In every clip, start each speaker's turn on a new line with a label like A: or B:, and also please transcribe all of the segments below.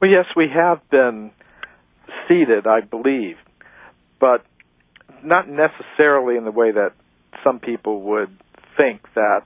A: Well, yes, we have been seeded, I believe, but not necessarily in the way that some people would think that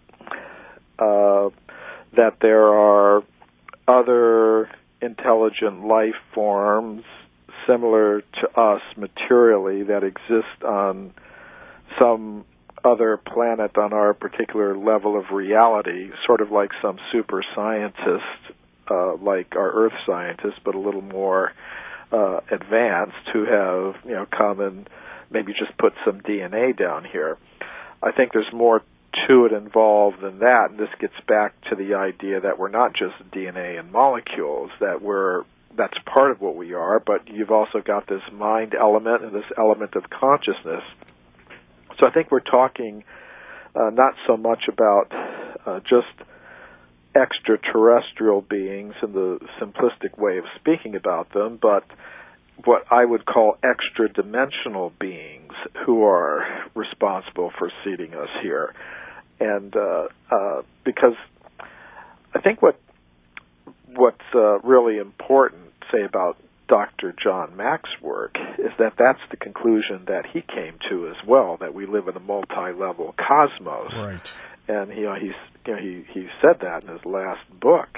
A: that there are other intelligent life forms similar to us materially that exist on some other planet on our particular level of reality, sort of like some super scientists, like our Earth scientists, but a little more advanced, who have, come and maybe just put some DNA down here. I think there's more to it involved than that, and this gets back to the idea that we're not just DNA and molecules, that's part of what we are, but you've also got this mind element and this element of consciousness. So I think we're talking not so much about just extraterrestrial beings in the simplistic way of speaking about them, but what I would call extra-dimensional beings who are responsible for seeding us here. And because I think what's really important, say, about Dr. John Mack's work is that that's the conclusion that he came to as well, that we live in a multi-level cosmos.
B: Right.
A: And he said that in his last book.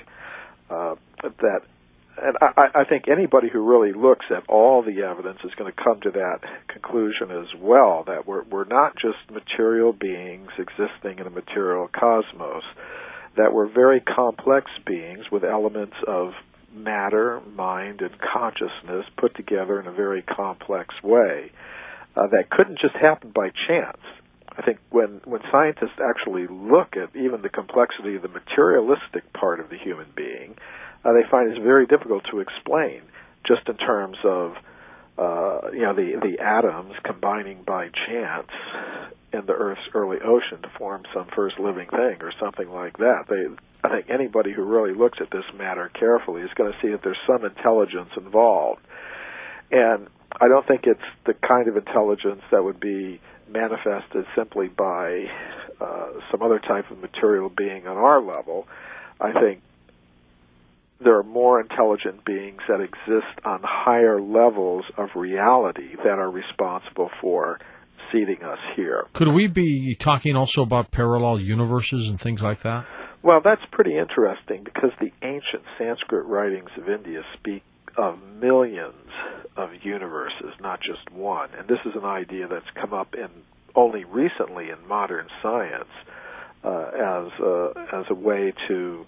A: I think anybody who really looks at all the evidence is going to come to that conclusion as well, that we're not just material beings existing in a material cosmos, that we're very complex beings with elements of matter, mind, and consciousness put together in a very complex way that couldn't just happen by chance. I think when scientists actually look at even the complexity of the materialistic part of the human being, they find it's very difficult to explain just in terms of the atoms combining by chance in the Earth's early ocean to form some first living thing or something like that. I think anybody who really looks at this matter carefully is going to see that there's some intelligence involved. And I don't think it's the kind of intelligence that would be manifested simply by some other type of material being on our level. I think there are more intelligent beings that exist on higher levels of reality that are responsible for seeding us here.
B: Could we be talking also about parallel universes and things like that?
A: Well, that's pretty interesting because the ancient Sanskrit writings of India speak of millions of universes, not just one. And this is an idea that's come up only recently in modern science as a way to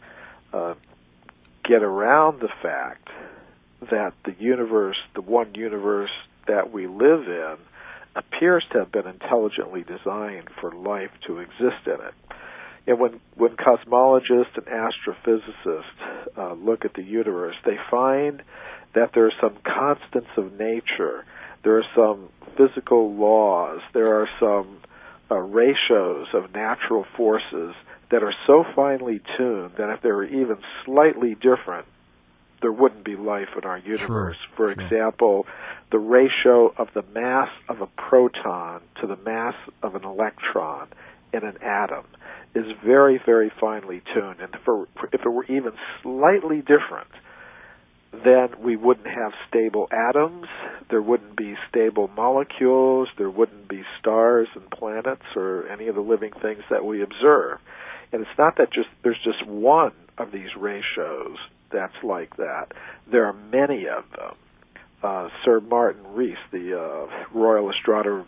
A: get around the fact that the universe, the one universe that we live in, appears to have been intelligently designed for life to exist in it. And when cosmologists and astrophysicists look at the universe, they find that there are some constants of nature, there are some physical laws, there are some ratios of natural forces that are so finely tuned that if they were even slightly different, there wouldn't be life in our universe.
B: Sure.
A: For example, the ratio of the mass of a proton to the mass of an electron in an atom is very, very finely tuned. And if it were even slightly different, then we wouldn't have stable atoms, there wouldn't be stable molecules, there wouldn't be stars and planets or any of the living things that we observe. And it's not that there's just one of these ratios that's like that. There are many of them. Sir Martin Rees, the Royal Astronomer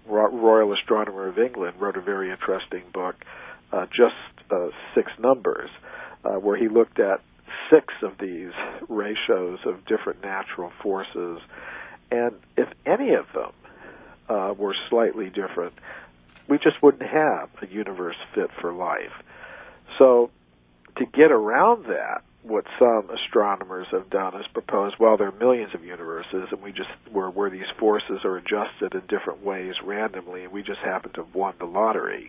A: of England, wrote a very interesting book, just 6 numbers, where he looked at 6 of these ratios of different natural forces. And if any of them were slightly different, we just wouldn't have a universe fit for life. So to get around that, what some astronomers have done is propose, well, there are millions of universes, and we just where these forces are adjusted in different ways randomly, and we just happen to have won the lottery.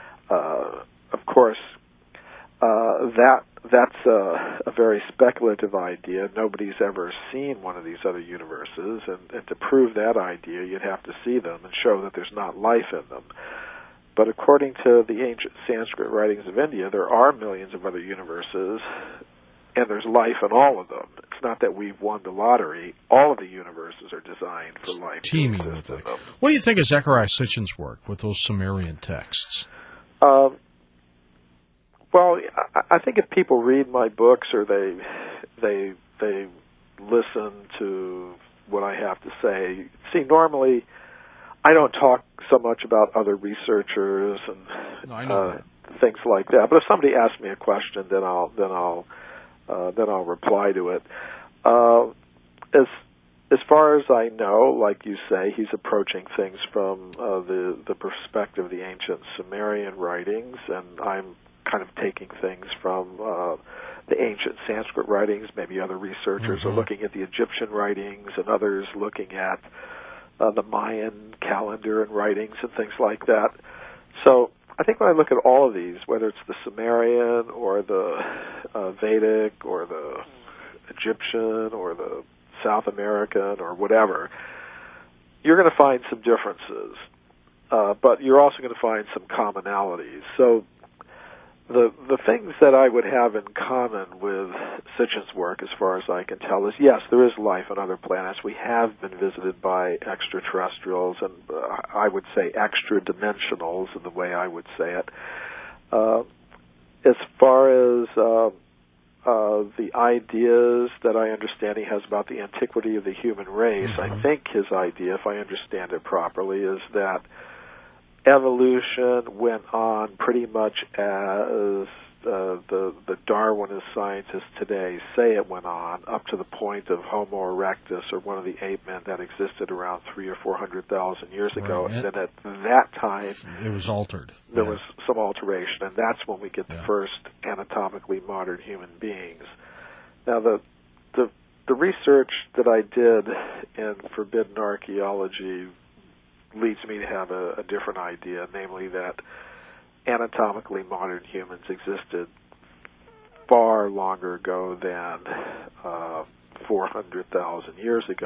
A: Of course, that's a very speculative idea. Nobody's ever seen one of these other universes, and to prove that idea, you'd have to see them and show that there's not life in them. But according to the ancient Sanskrit writings of India, there are millions of other universes, and there's life in all of them. It's not that we've won the lottery. All of the universes are designed for life to
B: Teeming
A: exist
B: with
A: in
B: life.
A: them.
B: What do you think of Zecharia Sitchin's work with those Sumerian texts?
A: Well, I think if people read my books or they listen to what I have to say, see, normally I don't talk so much about other researchers and things like that. But if somebody asks me a question, then I'll reply to it. As far as I know, like you say, he's approaching things from the perspective of the ancient Sumerian writings, and I'm kind of taking things from the ancient Sanskrit writings. Maybe other researchers are looking at the Egyptian writings, and others looking at the Mayan calendar and writings and things like that. So I think when I look at all of these, whether it's the Sumerian or the Vedic or the Egyptian or the South American or whatever, you're going to find some differences, but you're also going to find some commonalities. So the things that I would have in common with Sitchin's work, as far as I can tell, is yes, there is life on other planets. We have been visited by extraterrestrials, and I would say extra-dimensionals in the way I would say it. As far as the ideas that I understand he has about the antiquity of the human race, I think his idea, if I understand it properly, is that evolution went on pretty much as the Darwinist scientists today say it went on, up to the point of Homo erectus, or one of the ape men that existed around 300,000 or 400,000 years ago. And then at that time,
B: it was altered.
A: There was some alteration, and that's when we get the first anatomically modern human beings. Now, the research that I did in Forbidden Archaeology leads me to have a different idea, namely that anatomically modern humans existed far longer ago than 400,000 years ago.